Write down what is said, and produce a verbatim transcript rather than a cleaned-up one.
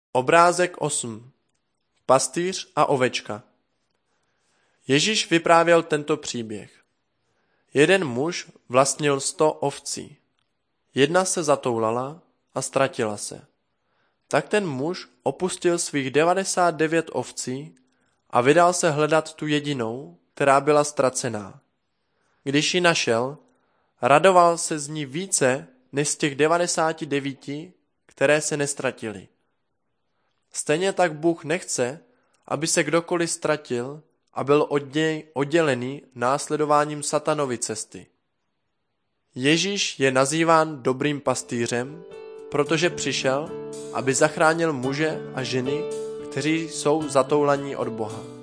Obrázek osm. Pastýř a ovečka. Ježíš vyprávěl tento příběh. Jeden muž vlastnil sto ovcí. Jedna se zatoulala a ztratila se. Tak ten muž opustil svých devadesát devět ovcí a vydal se hledat tu jedinou, která byla ztracená. Když ji našel, radoval se z ní více než z těch devadesáti devíti, které se nestratily. Stejně tak Bůh nechce, aby se kdokoliv ztratil a byl od něj oddělený následováním satanovy cesty. Ježíš je nazýván dobrým pastýřem, protože přišel, aby zachránil muže a ženy, kteří jsou zatoulaní od Boha.